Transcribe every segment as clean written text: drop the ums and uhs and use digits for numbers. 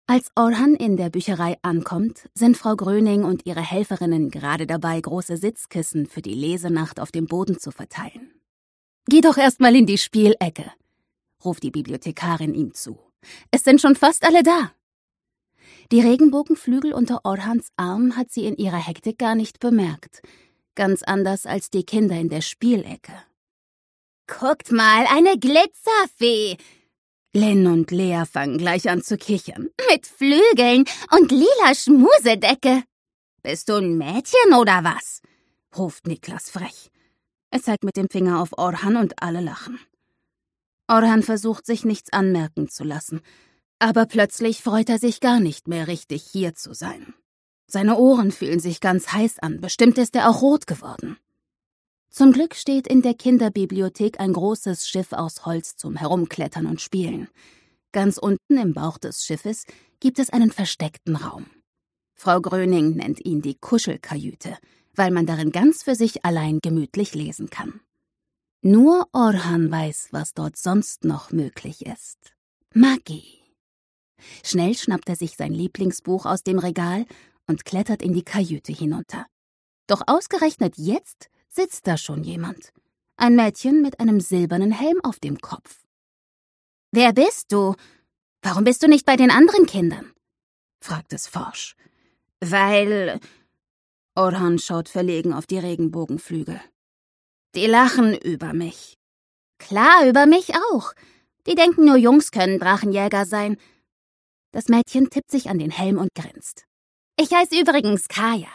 Als Orhan in der Bücherei ankommt, sind Frau Gröning und ihre Helferinnen gerade dabei, große Sitzkissen für die Lesenacht auf dem Boden zu verteilen. »Geh doch erst mal in die Spielecke«, ruft die Bibliothekarin ihm zu. »Es sind schon fast alle da.« Die Regenbogenflügel unter Orhans Arm hat sie in ihrer Hektik gar nicht bemerkt. Ganz anders als die Kinder in der Spielecke. »Guckt mal, eine Glitzerfee!« Lynn und Lea fangen gleich an zu kichern. »Mit Flügeln und lila Schmusedecke.« »Bist du ein Mädchen oder was?« ruft Niklas frech. Er zeigt mit dem Finger auf Orhan und alle lachen. Orhan versucht, sich nichts anmerken zu lassen. Aber plötzlich freut er sich gar nicht mehr richtig, hier zu sein. Seine Ohren fühlen sich ganz heiß an, bestimmt ist er auch rot geworden. Zum Glück steht in der Kinderbibliothek ein großes Schiff aus Holz zum Herumklettern und Spielen. Ganz unten im Bauch des Schiffes gibt es einen versteckten Raum. Frau Gröning nennt ihn die Kuschelkajüte, weil man darin ganz für sich allein gemütlich lesen kann. Nur Orhan weiß, was dort sonst noch möglich ist. Magie. Schnell schnappt er sich sein Lieblingsbuch aus dem Regal und klettert in die Kajüte hinunter. Doch ausgerechnet jetzt sitzt da schon jemand. Ein Mädchen mit einem silbernen Helm auf dem Kopf. »Wer bist du? Warum bist du nicht bei den anderen Kindern?« fragt es forsch. »Weil...« Orhan schaut verlegen auf die Regenbogenflügel. »Die lachen über mich.« »Klar, über mich auch. Die denken, nur Jungs können Drachenjäger sein.« Das Mädchen tippt sich an den Helm und grinst. »Ich heiße übrigens Kaya.«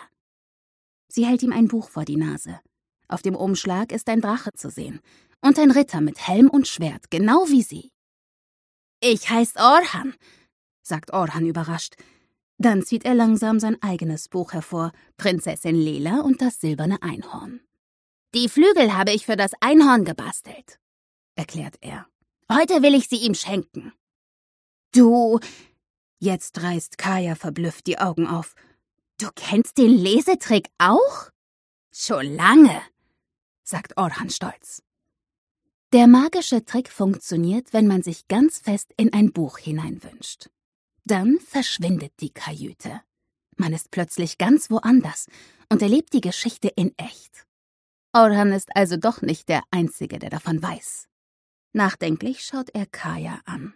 Sie hält ihm ein Buch vor die Nase. Auf dem Umschlag ist ein Drache zu sehen und ein Ritter mit Helm und Schwert, genau wie sie. »Ich heiße Orhan«, sagt Orhan überrascht. Dann zieht er langsam sein eigenes Buch hervor, Prinzessin Lela und das silberne Einhorn. »Die Flügel habe ich für das Einhorn gebastelt«, erklärt er. »Heute will ich sie ihm schenken.« »Du...« Jetzt reißt Kaya verblüfft die Augen auf. »Du kennst den Lesetrick auch?« »Schon lange«, sagt Orhan stolz. Der magische Trick funktioniert, wenn man sich ganz fest in ein Buch hineinwünscht. Dann verschwindet die Kajüte. Man ist plötzlich ganz woanders und erlebt die Geschichte in echt. Orhan ist also doch nicht der Einzige, der davon weiß. Nachdenklich schaut er Kaya an.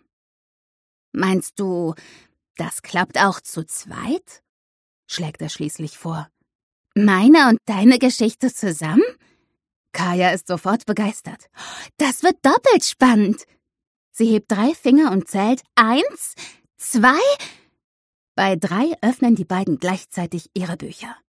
»Meinst du, das klappt auch zu zweit?« schlägt er schließlich vor. »Meine und deine Geschichte zusammen?« Kaya ist sofort begeistert. »Das wird doppelt spannend.« Sie hebt 3 Finger und zählt 1, 2. Bei 3 öffnen die beiden gleichzeitig ihre Bücher.